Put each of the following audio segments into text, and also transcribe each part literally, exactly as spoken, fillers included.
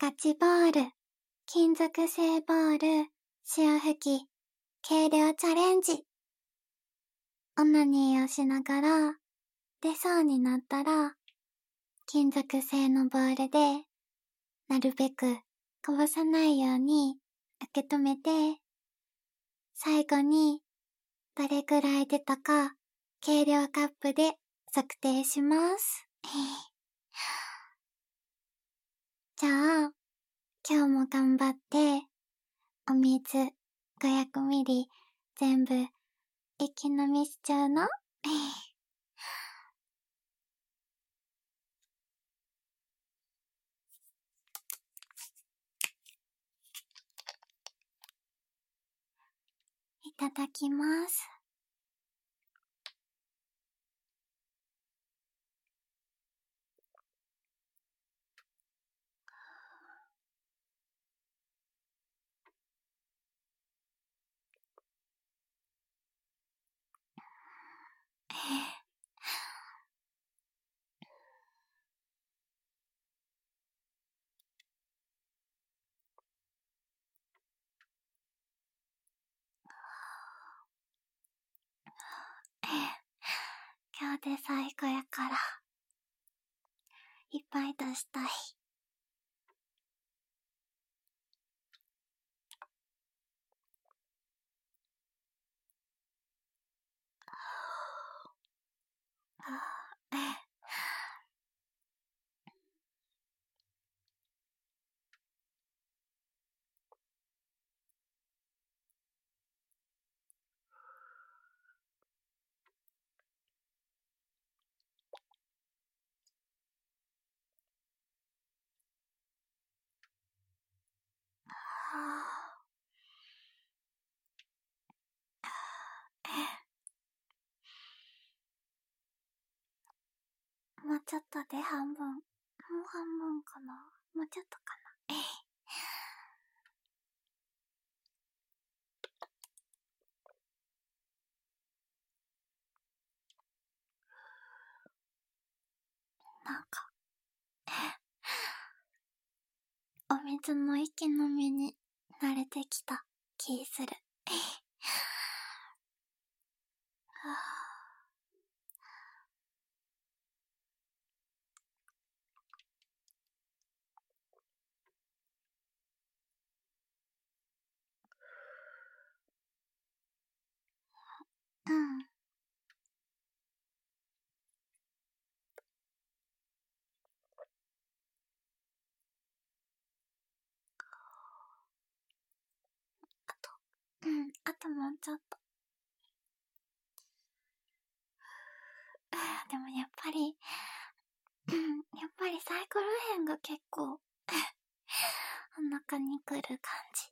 ガチボール、金属製ボール、潮吹き、軽量チャレンジ。オナニーをしながら、出そうになったら、金属製のボールで、なるべくこぼさないように受け止めて、最後にどれくらい出たか計量カップで測定します。じゃあ、今日も頑張って、お水ごひゃくミリ全部一気飲みしちゃうの？いただきます。今日で最後やから、いっぱい出したい。もうちょっとで半分。もう半分かな。もうちょっとかな。なんか、お水の息飲みに慣れてきた気する。うん。あと、うん、あともうちょっと。でもやっぱり、うん、やっぱりサイコロ辺が結構、お腹にくる感じ。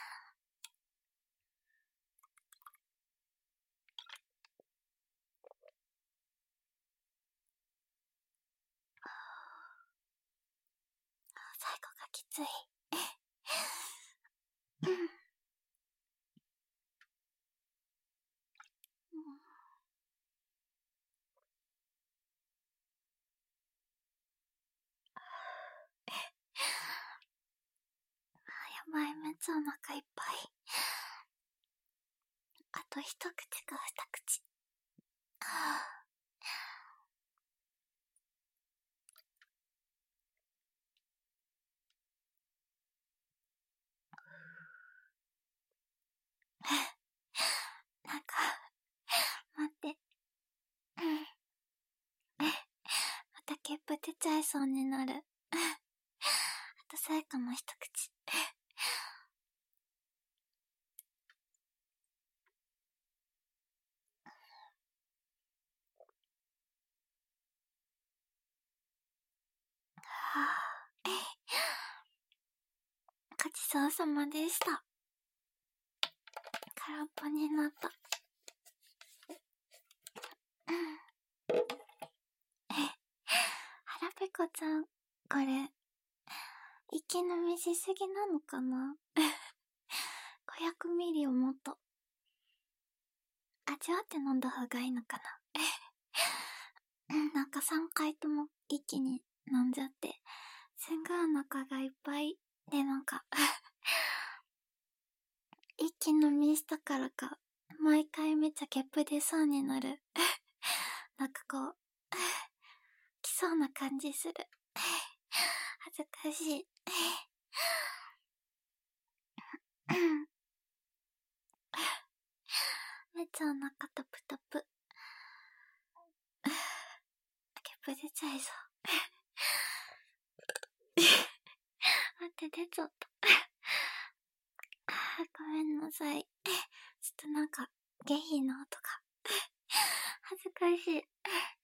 最後がきつい。うん。やばい、めっちゃお腹いっぱい。あと一口か二口。なんか、待って。またゲップ出ちゃいそうになる。あと最後の一口。ごちそうさまでした。空っぽになった。はらぺこちゃん、これ、息飲みしすぎなのかな？ ごひゃくミリをもっと、味わって飲んだ方がいいのかな？なんかさんかいとも一気に飲んじゃって、 すんごいお腹がいっぱいで、なんか一気飲みしたからか、毎回めっちゃゲップ出そうになる。なんかこう、来そうな感じする。恥ずかしい。めっちゃお腹タプタプ。ゲップ出ちゃいそう。待って、出ちゃった。ごめんなさい。ちょっとなんか、下品な音が。恥ずかしい。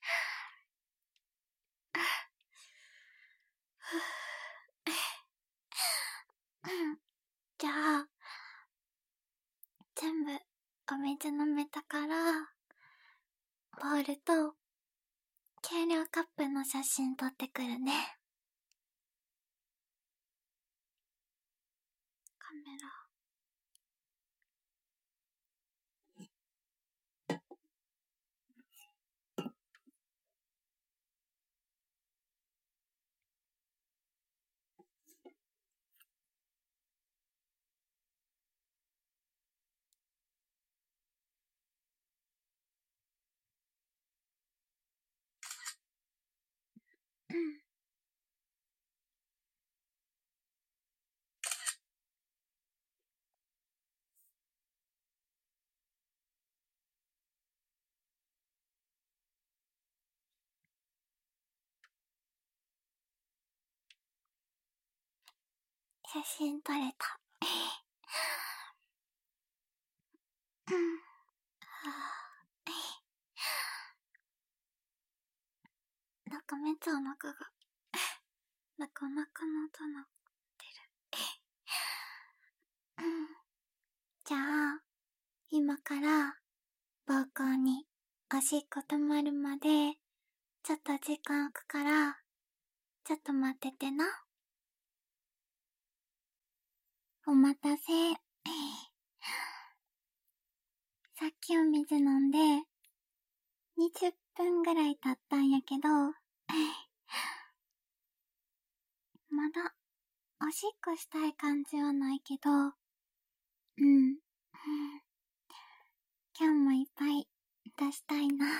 じゃあ、全部お水飲めたから、ボールと計量カップの写真撮ってくるね。カメラ。うん。写真撮れた。うん。なんかめっちゃお腹が、なんかお腹の音鳴ってる。うん。じゃあ、今から、膀胱におしっこ止まるまで、ちょっと時間置くから、ちょっと待っててな。お待たせ。さっきお水飲んで、にじゅっぷんぐらい経ったんやけど、まだ、おしっこしたい感じはないけど、うん。今日もいっぱい出したいな。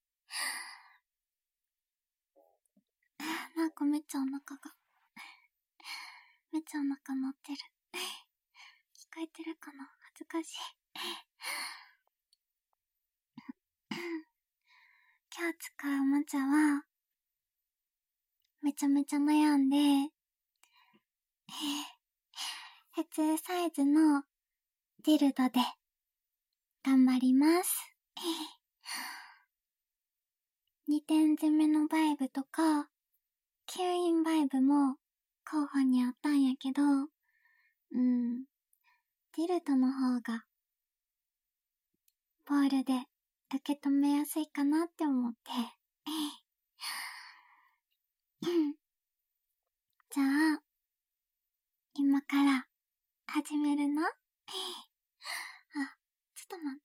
なんかめっちゃお腹が、めっちゃお腹鳴ってる。聞こえてるかな？恥ずかしい。今日使うおもちゃは、めちゃめちゃ悩んで、普通サイズのディルドで頑張ります。にてん詰めのバイブとか、吸引バイブも候補にあったんやけど、うん、ディルドの方が、ボールで受け止めやすいかなって思って。じゃあ、今から始めるの？あ、ちょっと待って。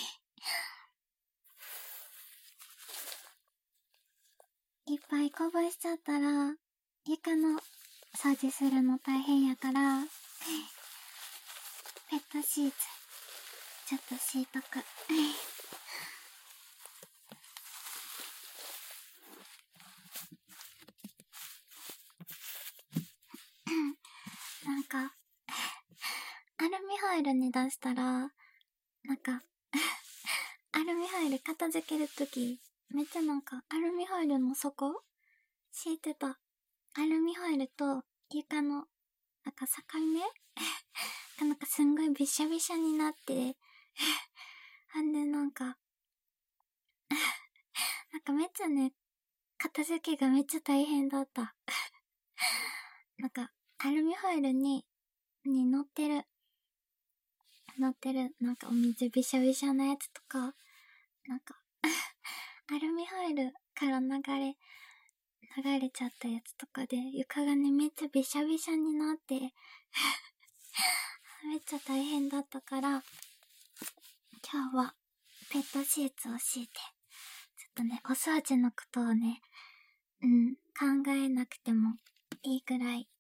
いっぱいこぼしちゃったら、床の掃除するの大変やから、ペットシーツ、ちょっと敷いとく。なんか、アルミホイルに出したら、なんか、アルミホイル片付けるとき、めっちゃなんか、アルミホイルの底敷いてた。アルミホイルと床の、なんか境目がなんかすんごいびしゃびしゃになって、ほんでなんか、なんかめっちゃね、片付けがめっちゃ大変だった。なんか、アルミホイルに、に乗ってる、乗ってる、なんかお水びしゃびしゃなやつとか、なんか、アルミホイルから流れ、流れちゃったやつとかで、床がね、めっちゃびしゃびしゃになって、めっちゃ大変だったから、今日は、ペットシーツを敷いて、ちょっとね、お掃除のことをね、うん、考えなくてもいいくらいいっ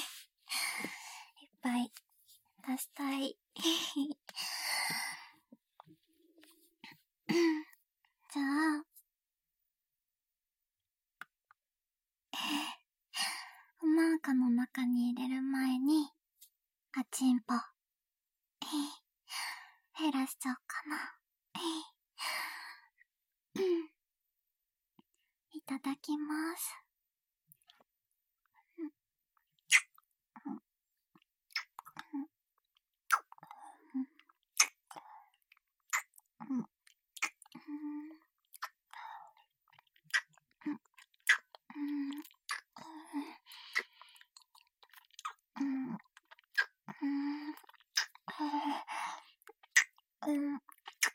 ぱい出したいじゃあおまんかの中に入れる前にあちんぽ減らしちゃおうかな。いただきます。うん、おいしい。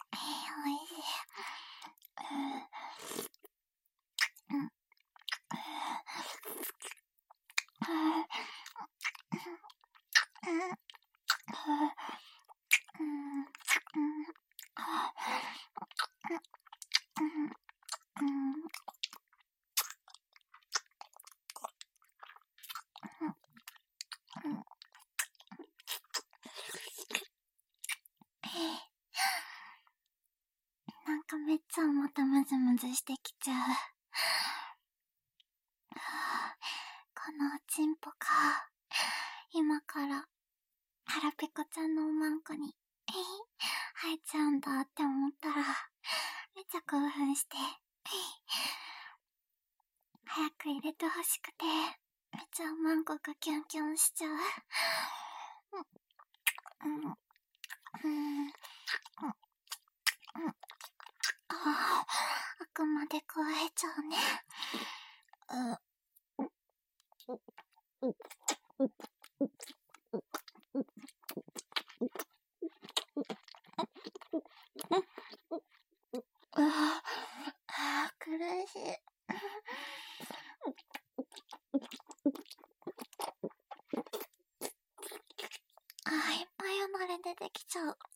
なんかめっちゃまたムズムズしてきちゃう。このおちんぽか。今から腹ペコちゃんのおまんこに入っちゃうんだって思ったらめっちゃ興奮して早く入れてほしくてめっちゃおまんこがキュンキュンしちゃう。うんうんうんああ、奥まで加えちゃうね。うああ、苦しい。ああ、いっぱい離れ出てきちゃう。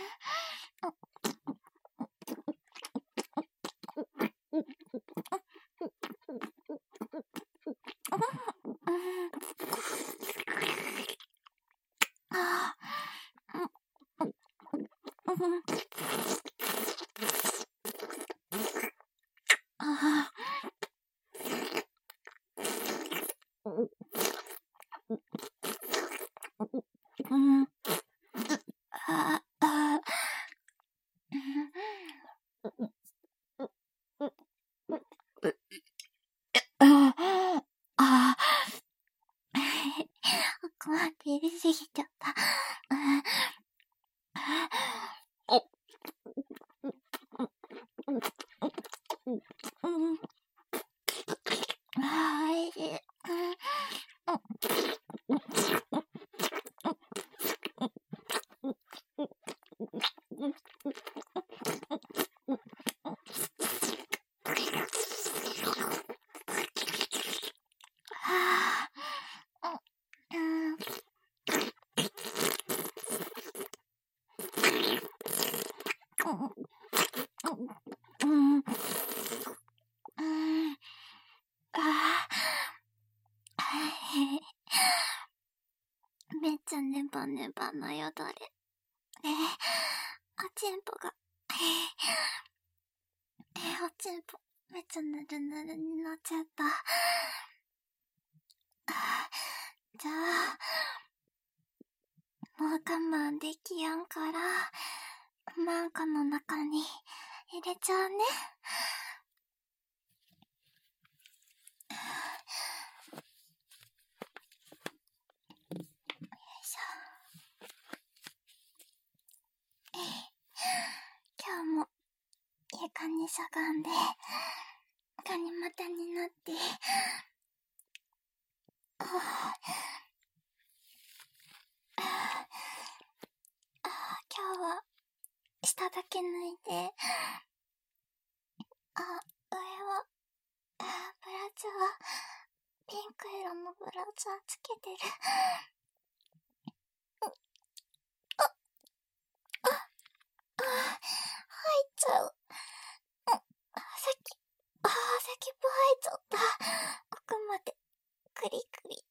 ああ。うん。ああ。ああ。奥まで入れすぎちゃった。お。うん。ああ、おいしい。めっちゃネバネバなよだれ。えー、おちんぽが、えー、おちんぽ、めっちゃぬるぬるになっちゃった。じゃあ、もう我慢できやんから、マンコの中に入れちゃうね。今日も床にしゃがんでガニ股になってああ今日は下だけ脱いであ上はブラジャーピンク色のブラジャーつけてる。入っちゃう。さっき、あー、先っぽ入っちゃった。奥まで、クリクリ。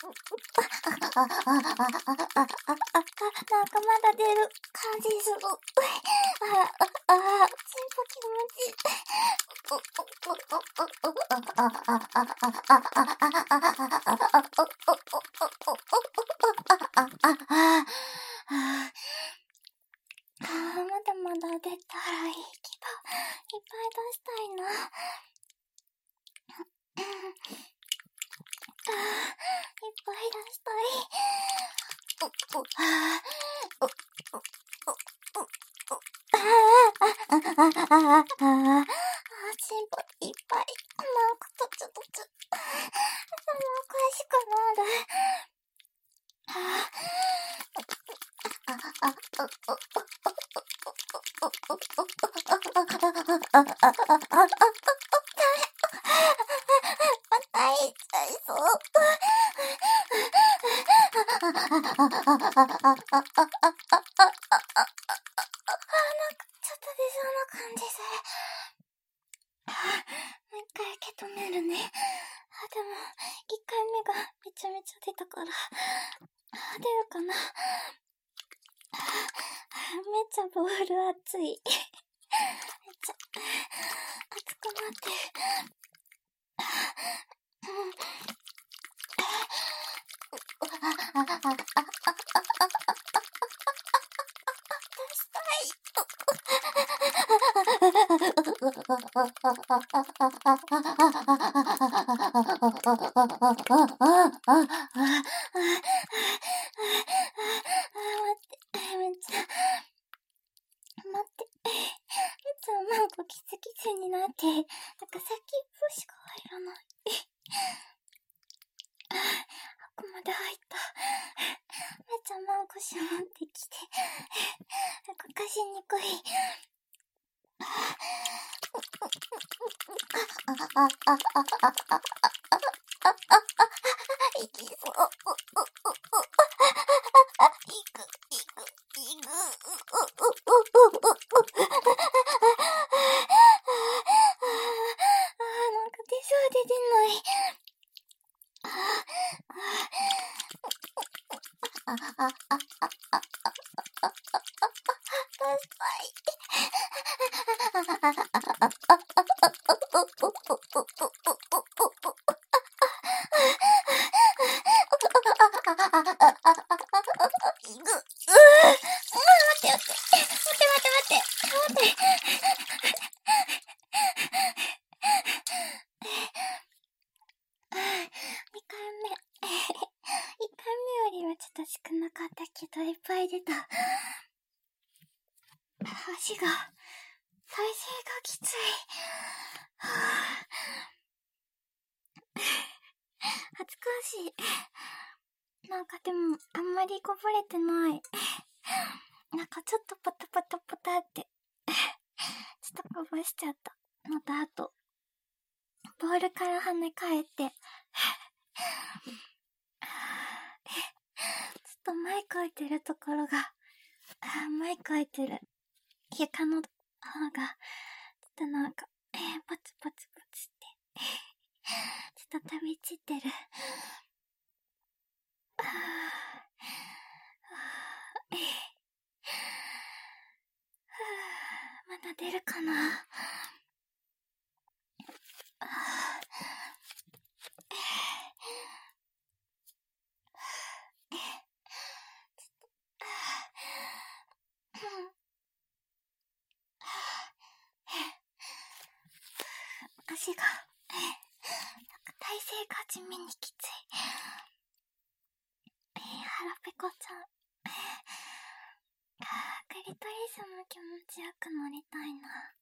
なんかまだ出る感じする。ああ、あ、チンポ気持ちいい。まだまだ出たらいいけど、いっぱい出したいな。いっぱい出したい。ああ、チンポいっぱい。なんかとつとつ。頭おかしくなる。また言っちゃいそう。ちょっと出そうな感じする。もう一回受け止めるね。あ、でも、一回目がめちゃめちゃ出たから、あ、出るかな。めっちゃボール熱い。めっちゃ、熱くなってる。なんかキツキツになって、なんか先っぽしか入らない。ここまで入った。めっちゃマンコシ持ってきて、なんかかしにくい。いきそう。いく、いく、いく。なんか出そうで出ない。少なかったけどいっぱい出た。足が、体勢がきつい。恥ずかしい。なんかでも、あんまりこぼれてない。なんかちょっとポタポタポタって、ちょっとこぼしちゃったのと、あと、ボールから跳ね返って、ちょっと前描いてるところが、前描いてる床の方が、ちょっとなんか、えー、ポツポツポツって、ちょっと飛び散ってる。まだ出るかな。足が、なんか体勢が地味にきつい。えー、腹ペコちゃん。クリトリスも気持ちよく乗りたいな。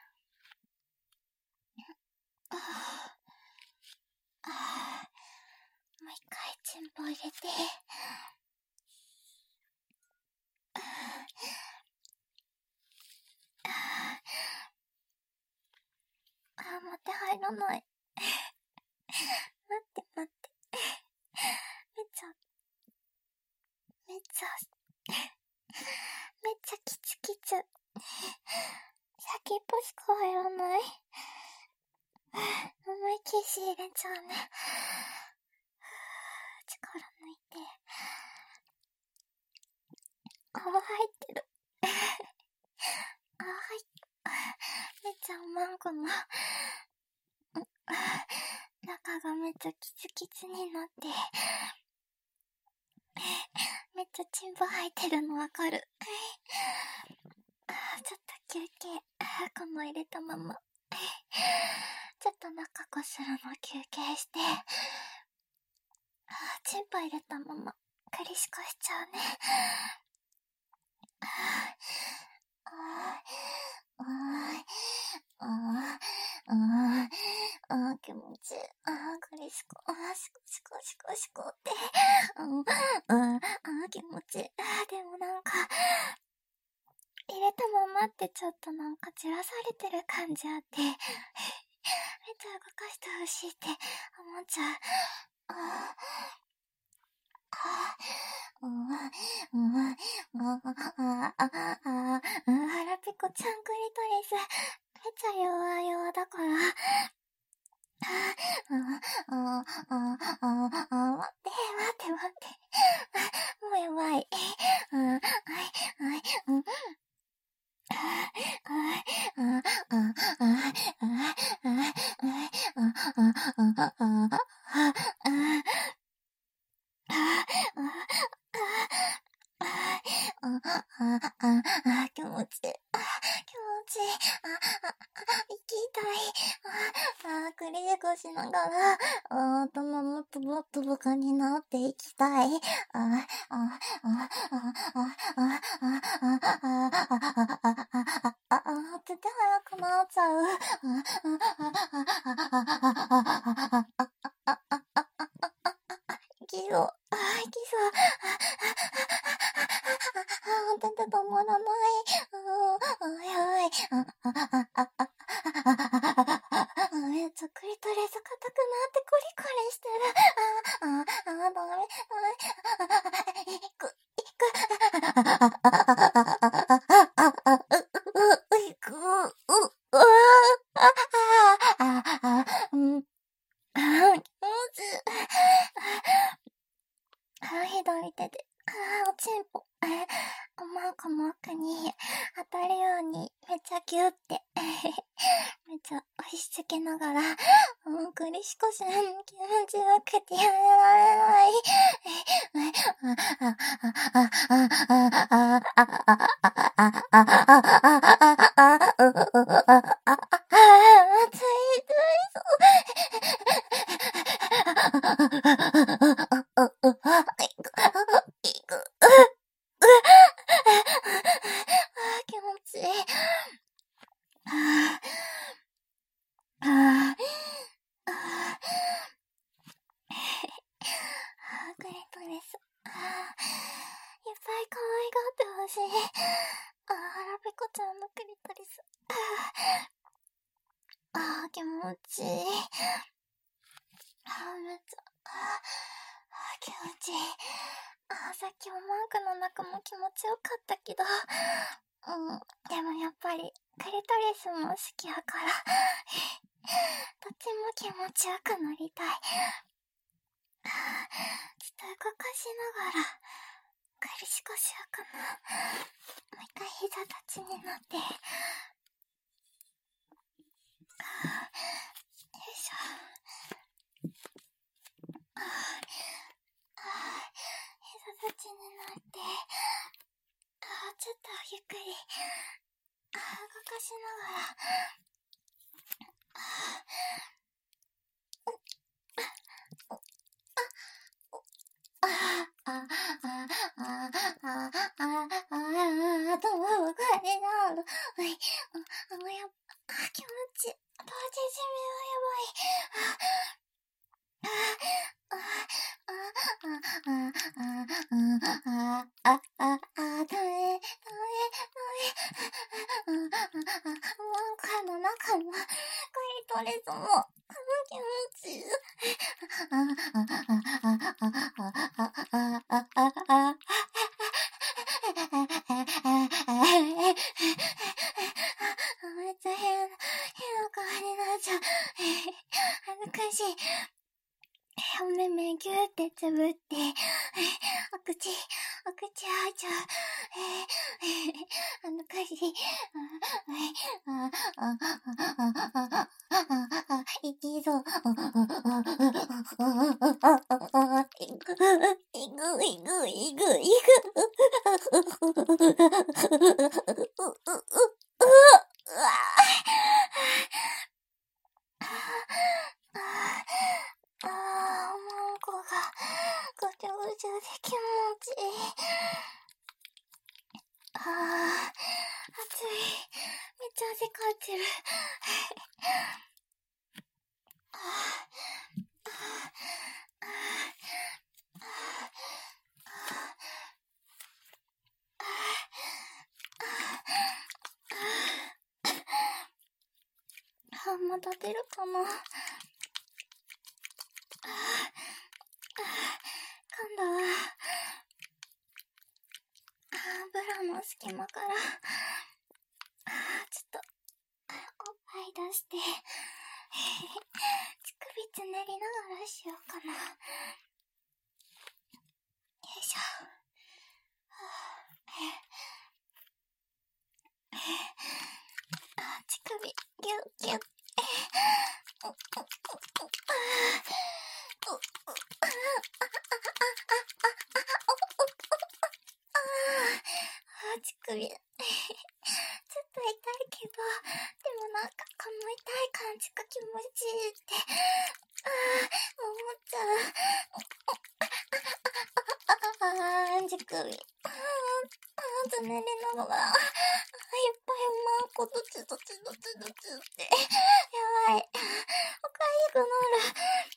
もう一回チンポ入れて。あー、待って入らない。待って待って。めっちゃ、めっちゃ、めっちゃキツキツ。先っぽしか入らない。思いっきり入れちゃうね。ちょから抜いて。泡入ってる。泡入っ、めっちゃおまんこの、中がめっちゃキツキツになって、めっちゃチンポ入ってるのわかる。ちょっと休憩。この入れたまま。ちょっと中こするの休憩して、チンポ入れたまま、クリシコしちゃうね。ああ、ああ、ああ、ああ、気持ちいい。ああ、クリシコ、ああ、シコシコシコシコって。ああ、ああ、気持ちいい。ああ、でもなんか、入れたままってちょっとなんか散らされてる感じあって、めっちゃ動かしてほしいって思っちゃう。ああ、ああ、うんうんうんああああ腹ペコちゃんクリトリスめっちゃ弱々だからああああああ待って待って待ってもうやばいあはいはいうんあああああああああああ、気持ちいい。あ、気持ちいい。あ、あ、息痛い。あ、あ、クリシコしながら、あ、頭もっともっとボカになっていきたい。あ、あ、あ、あ、あ、あ、あ、あ、あ、あ、あ、あ、あ、あ、手で早くなっちゃう。あ、あ、あ、息を、あ、息そう。あ、全然止まらない。あ、やばい。あ、あ、あ、あ、あ、めっちゃクリトリス硬くなってコリコリしてる。あ、あ、あ、ダメ。いく、いく。いく、う、う、あ、あ、あ、うん。あ、気持ちいい。あ、左手で。あ、おちんぽ。おまんこの奥に当たるようにめっちゃギュって。めっちゃ押し付けながら、もうクリシコさんの気持ちよくてやめられない。ついついそう気持ちいい。クリトリス。いっぱい可愛がってほしい。あ、腹ペコちゃんのクリトリス。あ、気持ちいい。あ、めっちゃ、あ、気持ちいい。あ、さっきおマークの中も気持ちよかったけど、うん、でもやっぱりクリトリスも好きやから、どっちも気持ちよくなりたい。ちょっと動かしながら、クリシコしようかな。もう一回膝立ちになって。よいしょ。膝立ちになって。あ、ちょっとゆっくり。あ、動かしながら。ああ、あ、あ、あ、あ、あ、あ、頭がこれになる。はい。あ、あ、やっぱ、気持ちいい。同時締めはやばい。あ、あ、あ、あ、あ、あ、あ、あ、あ、あ、ダメ、ダメ、ダメ。なんかの中のクリトリスも、気持ちいい。あ、あ、あ、あ、あ、あ、あ、あ、あ、めっちゃ変、変な顔になっちゃう。恥ずかしい。 お目目ぎゅーってつぶって、お口、お口あーちゃう、あの感じ、あ、あ、あ、あ、あ、いきそう。いく、いく、いく、いく、いく。あー、マンコがぐちゃぐちゃで気持ちいい。あー、暑い。めっちゃ汗かいてる。あー、あー、あー、あー、また出るかな。あー、今度は、あー、ブラの隙間から、あー、ちょっと、おっぱい出して、乳首つねりながらしようかな。よいしょ。あ、乳首、ギュッギュッ。乳首。ちょっと痛いけど、でもなんかこの痛い感じが気持ちいいって、あー、思っちゃう。あー、乳首。あー、あー、つねりながら、いっぱいマンコどちどちどちどちって。やばい。おかゆくなる。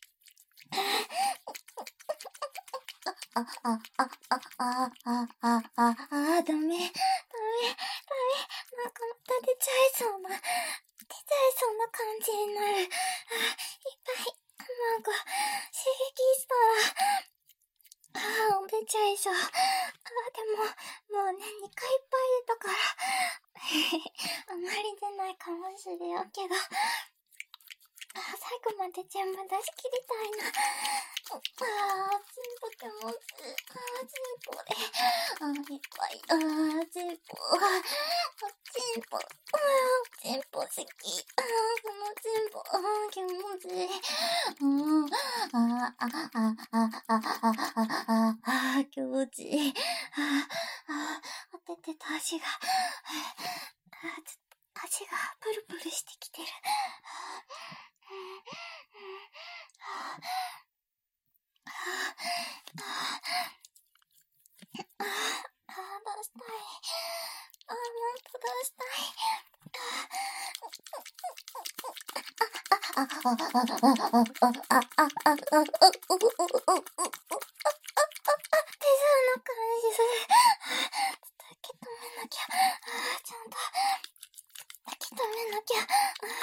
あ、あ、あ、あ、あ、あ、あ、あ、あ、あ、ダメ、ダメ、ダメ。なんかまた出ちゃいそうな、出ちゃいそうな感じになる。あ、いっぱい、マンコ、刺激したら、あー、出ちゃいそう。あー、でも、もうね、にかいいっぱい出たから、あんまり出ないかもしれんけど、あー、最後まで全部出し切りたいな。あー、チンポ気持ちいい。あー、チンポで。あー、いっぱい。あー、チンポ。あー、チンポ。あー、チンポ好き。あー、このチンポ。あー、気持ちいい。うん。あー、あ、あ、あ、あ、あ、あ、あ、あ、気持ちいい。あー、あー、当ててた足が。あー、ちょっと足がプルプルしてきてる。あー、出したい。あー、もっと出したい。あ、あ、あ、あ、あ、あ、あ、あ、あ、あ、あ、あ、手相の感じする。ちょっと受け止めなきゃ。あー、ちゃんと受け止めなきゃ。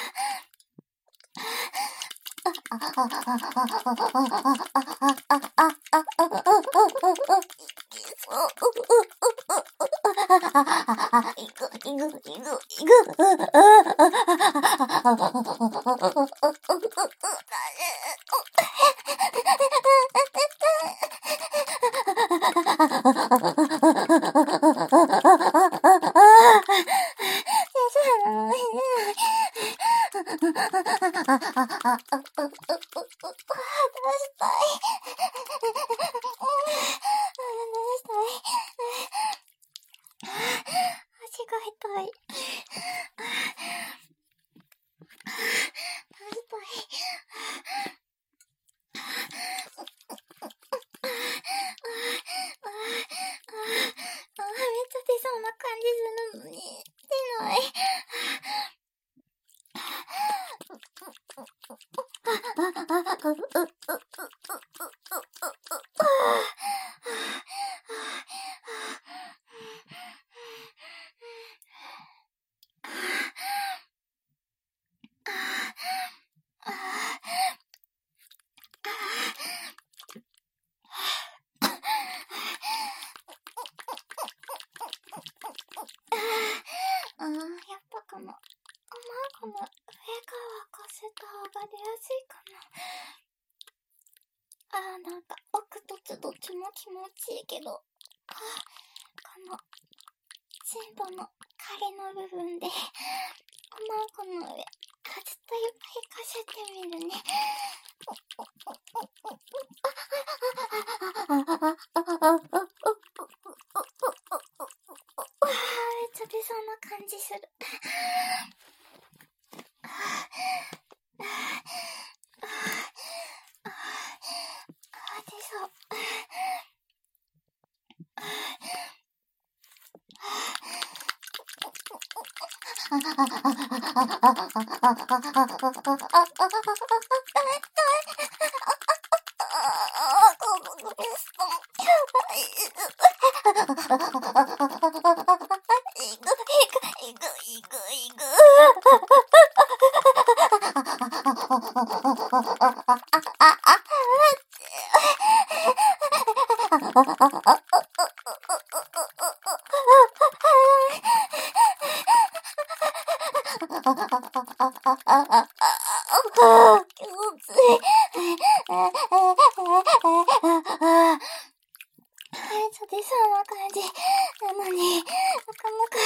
あー、やっぱこの、まあ、この上側こすった方が出やすいかな。 あー、なんか、奥とつどっちも気持ちいいけど、あー、この、心臓の仮の部分で、おまんこの上、あ、ちょっとゆっくりかせてみるね。めっちゃ出そうな感じする。あ、出そう。気持ちいい。ちょっと出そうな感じなのに、なかなか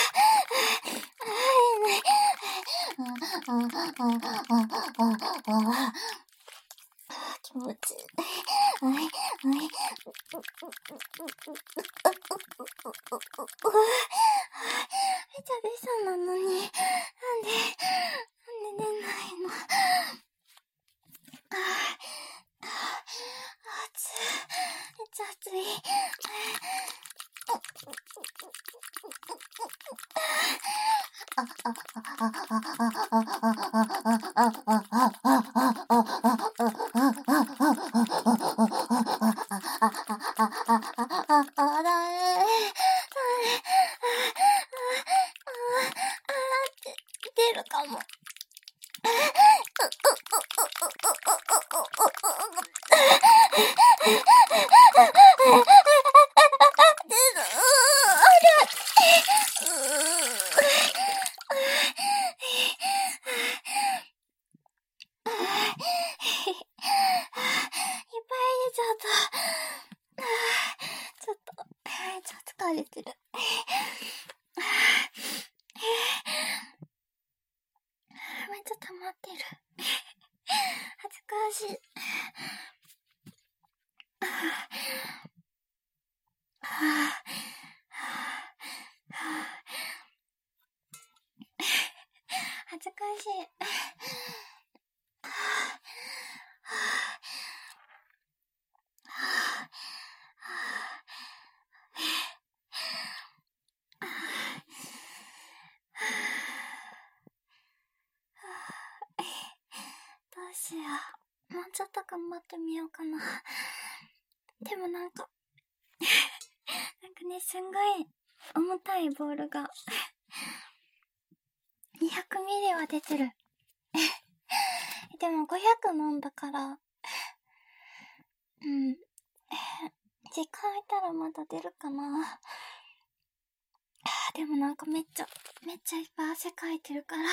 入れない。気持ちいい。はい、はい。めっちゃ出そうなのに、なんで、なんで出ないの。ああ、暑い。めっちゃ暑い。出るかも。ちょっと、めっちゃ疲れてる。めっちゃ溜まってる。恥ずかしい。恥ずかしい。どうしよう。もうちょっと頑張ってみようかな。でもなんか、なんかね、すんごい重たいボールがにひゃくミリは出てる。でもごひゃく飲んだから、うん。時間空いたらまだ出るかな。でもなんかめっちゃ、めっちゃいっぱい汗かいてるから。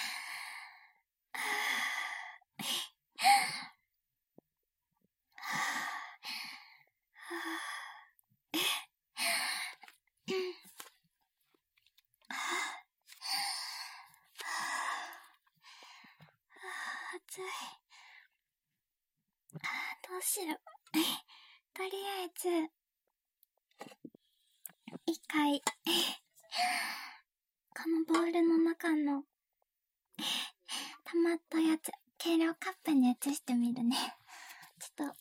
暑い。どうしよう。とりあえず、一回、このボールの中の、溜まったやつ、計量カップに移してみるね。ちょっと、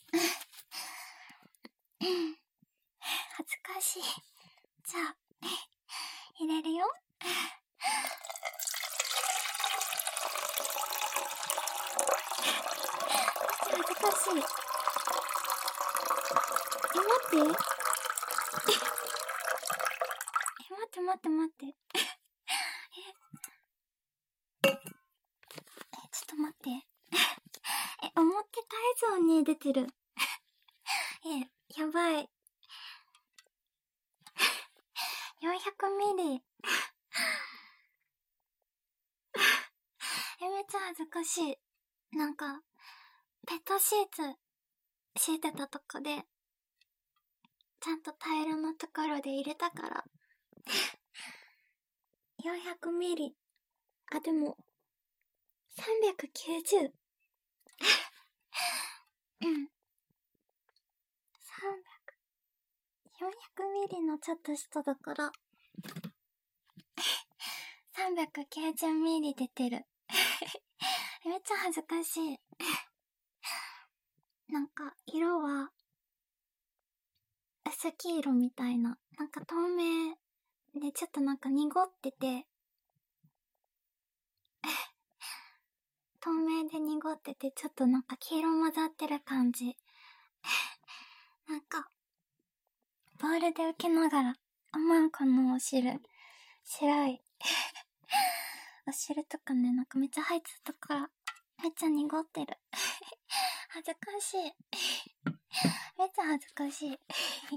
恥ずかしい。じゃあ、入れるよ。恥ずかしい。え、待って。え、待って待って待って。え、え、ちょっと待って。え、思ってた以上に出てる。え、やばい。よんひゃくミリ。え、めっちゃ恥ずかしい。なんか、ペットシーツ敷いてたとこで、ちゃんと平らなところで入れたから、よんひゃくミリ、あ、でも、さんびゃくきゅうじゅう。うん。さんびゃく、よんひゃくミリのちょっと下だから、さんびゃくきゅうじゅうミリ出てる。めっちゃ恥ずかしい。なんか、色は、薄黄色みたいな、なんか透明でちょっとなんか濁ってて、透明で濁ってて、ちょっとなんか黄色混ざってる感じ。なんか、ボールで受けながら、あまんこのお汁、白い。お汁とかね、なんかめっちゃ入ってたから、めっちゃ濁ってる。恥ずかしい。めっちゃ恥ずかしい。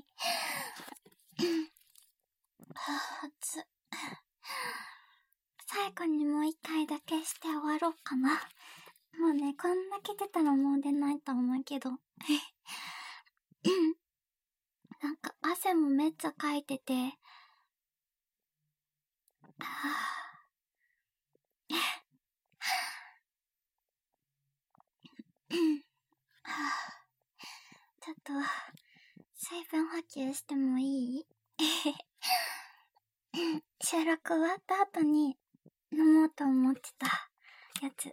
はぁ、熱っ。最後にもう一回だけして終わろうかな。もうね、こんだけ出たらもう出ないと思うけど。なんか汗もめっちゃかいてて、はぁ、ちょっと、水分補給してもいい？収録終わった後に飲もうと思ってたやつ。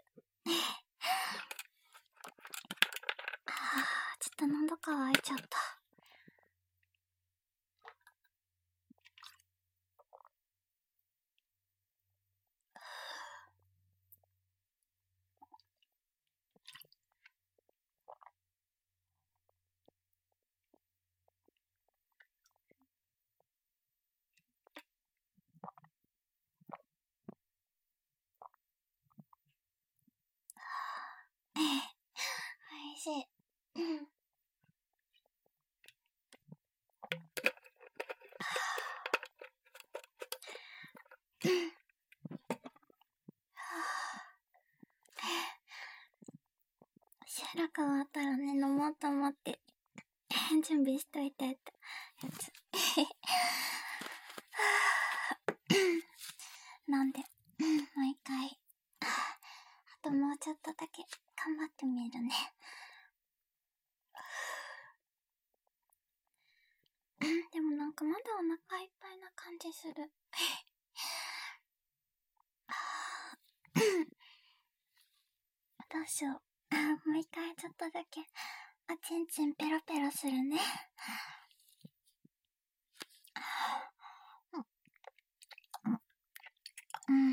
あー、ちょっと喉乾いちゃった。おいしい。収録終わったらね、飲もうと思って、準備しといたやつ。なんで、もう一回、あともうちょっとだけ頑張ってみるね。でもなんかまだお腹いっぱいな感じする。どうしよう。もう一回ちょっとだけ、おちんちんペロペロするね。うん。うん。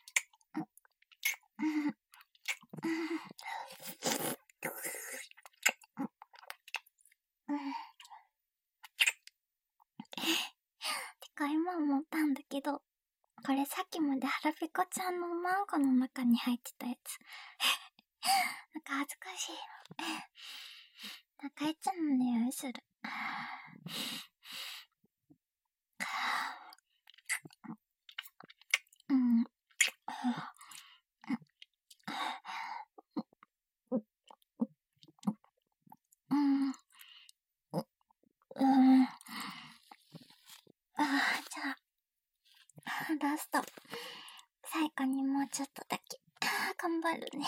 てか今思ったんだけど、これさっきまではらぺこちゃんのマンゴの中に入ってたやつ。なんか恥ずかしい。なんかいつもの匂いする。うん。うん。うん。ああ、じゃあ、ラスト。最後にもうちょっとだけ。頑張るね。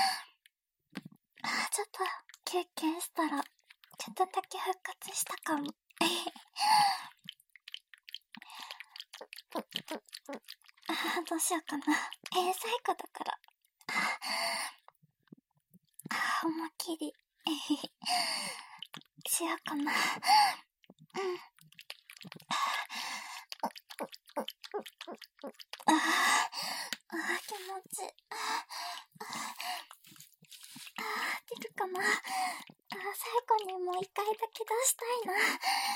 ちょっと休憩したら、ちょっとだけ復活したかも。どうしようかな。えー、最後だから。あ、思いっきり。しようかな。うん。あー、あー、気持ちいい。あー、出るかな。あー、最後にもう一回だけ出したいな。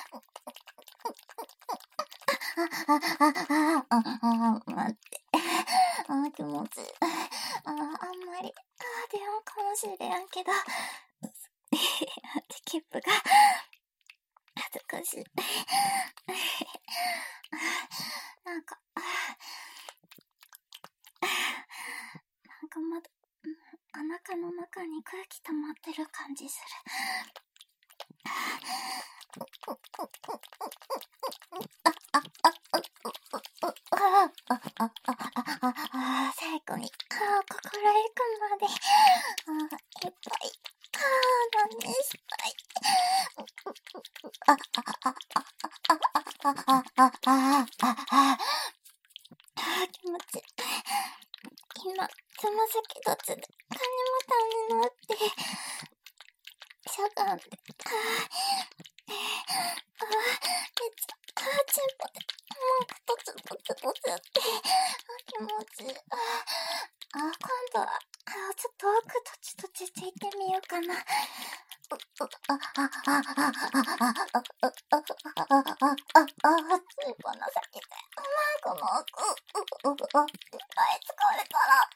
あ、あ、あ、あ、あ、あ、待って。あー、気持ちいい。あー、あんまり、あー、出ようかもしれんけど。キップが、恥ずかしい。なんか、なんかまだ、お腹の中に空気溜まってる感じする。 最後に、ああ、心ゆくまで、ああ、いっぱい、ああ、何したい。あ、あ、あ、あ、あ、あ、あ、あ、あ、あ、あ、あ、気持ちいい。今、つま先立ちで、カニ股になって、しゃがんで、ああ、ああ、めっちゃ、ああ、チンポで、なんかポツポツポツって、あ、気持ちいい。ああ、今度は、あ、ちょっと奥とちとちついてみようかな。あ、あ、あ、あ、あ、あ、あ、あ、あ、あ、あ、あ、あ、チンポの先で、なんかもう、う、う、う、う、いっぱい疲れたら、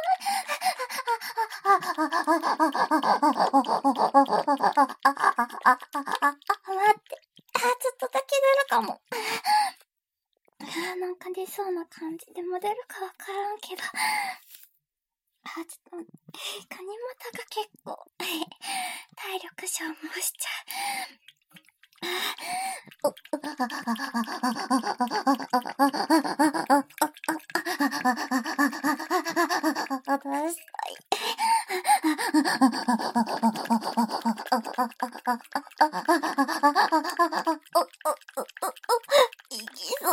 待って、あ、ちょっとだけ出るかも。あ、なんか出そうな感じでも出るかわからんけど。あ、ちょっと待って、カニ股が結構、体力消耗しちゃう。どうしたい。いきそう。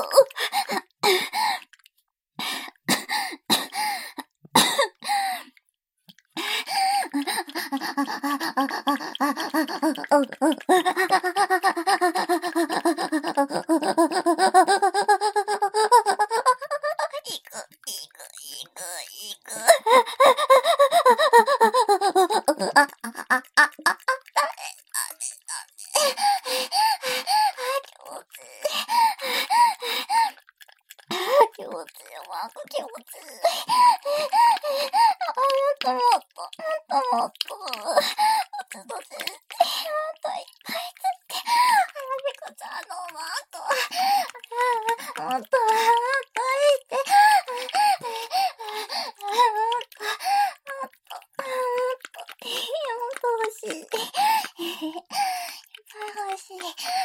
気持ちいい、なんか気持ちいい。もっともっと、もっともっと、もっとどっちして、もっといっぱいつって、あらびこちゃんのマークを、もっともっといって、もっと、もっと、もっと、いや、もっと欲しい。いっぱい欲しい。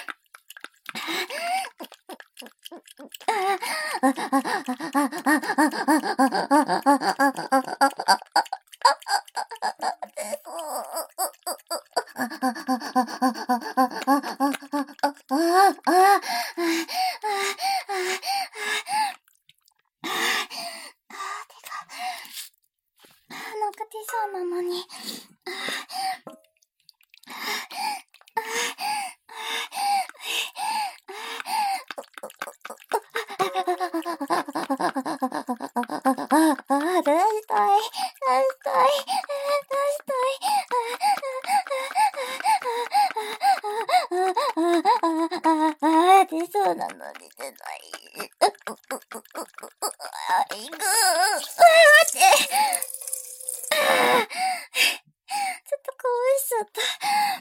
なんか出そうなのに。ああ、出したい。出したい。出したい。ああ、出そうなのに出ない。あ、いく。待って。ちょっとこぼしちゃった。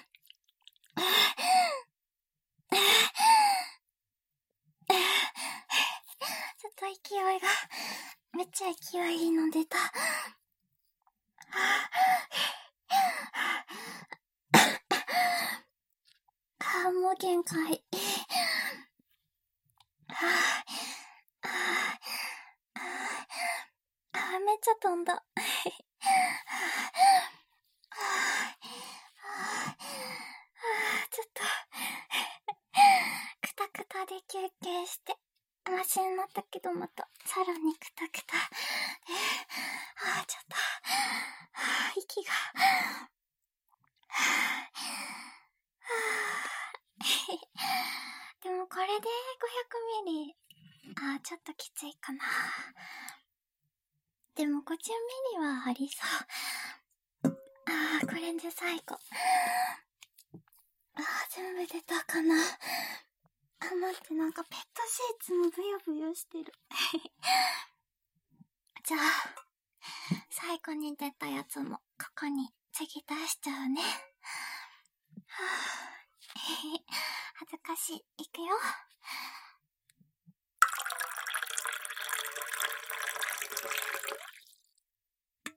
ちょっと勢いが、めっちゃ勢いいいの出た。ああ、もう限界。ああ、めっちゃ飛んだ。ちょっと、くたくたで休憩して、マシになったけどまた、さらにくたくた。ああ、ちょっと、あ息が、でもこれでごひゃくミリ、ああ、ちょっときついかな。でもごじゅうミリはありそう。ああ、これで最後。ああ、全部出たかな。あ、待って、なんかペットシーツもブヨブヨしてる。じゃあ、最後に出たやつも、ここに次出しちゃうね。はぁ、恥ずかしい。いくよ。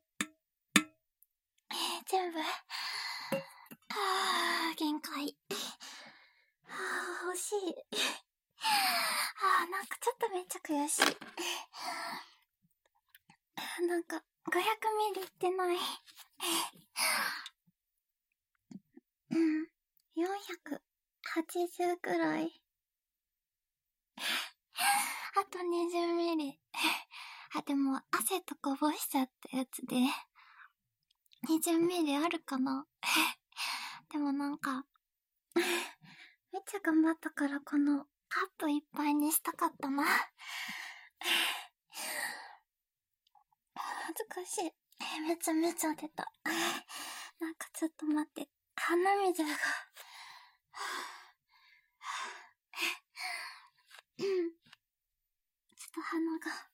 全部。はぁ、限界。 い。あー、なんかちょっとめっちゃ悔しい。なんか、ごひゃくミリいってない。うん。よんひゃくはちじゅうくらい。あとにじゅうミリ。あ、でも、汗とこぼしちゃったやつで、にじゅうミリあるかな。でもなんか、めっちゃ頑張ったからこのカップいっぱいにしたかったな。恥ずかしい。めちゃめちゃ出た。なんかちょっと待って。鼻水が。うん。ちょっと鼻が。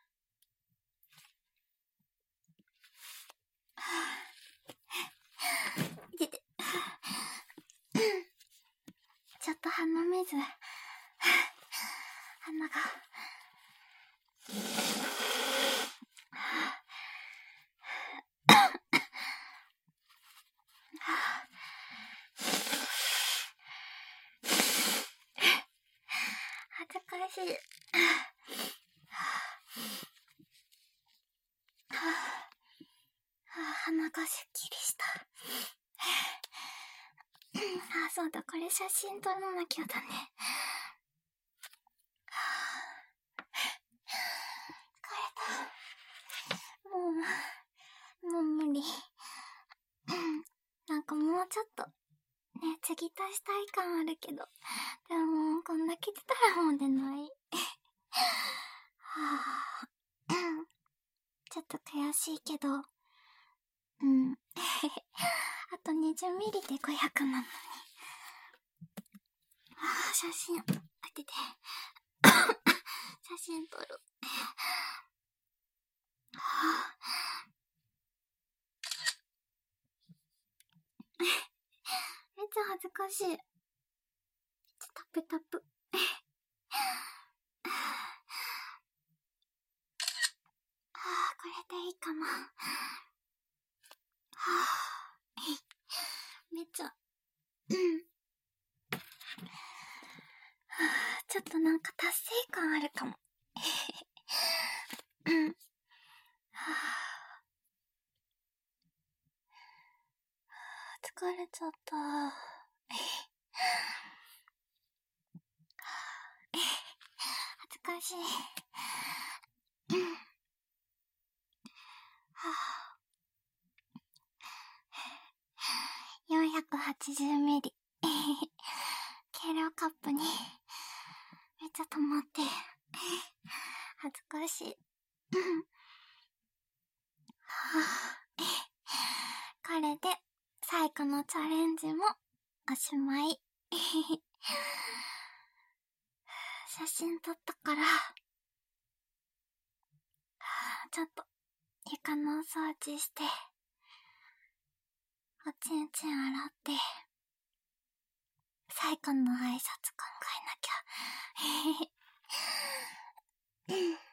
いてて。ちょっと鼻水。鼻が。恥ずかしい。鼻がすっきりした。あ、そうだ、これ写真撮らなきゃだね。疲れた。もう、もう無理。なんかもうちょっと、ね、継ぎ足したい感あるけど、でも、こんだけ出たらもう出ない。はぁ、ちょっと悔しいけど、うん。あとにじゅうミリでごひゃくなのに。あー、写真、当てて。写真撮る。はぁ。めっちゃ恥ずかしい。タプタプ。ああ、これでいいかな。はあ、めっちゃ、うん。はあ、ちょっとなんか達成感あるかも。うん。はあ、疲れちゃった。恥ずかしい。はあ、よんひゃくはちじゅうミリ。計量カップにめっちゃ溜まって恥ずかしい。はあ、これで最後のチャレンジもおしまい。写真撮ったから、ちょっと床のお掃除して、おちんちん洗って、最後の挨拶考えなきゃ。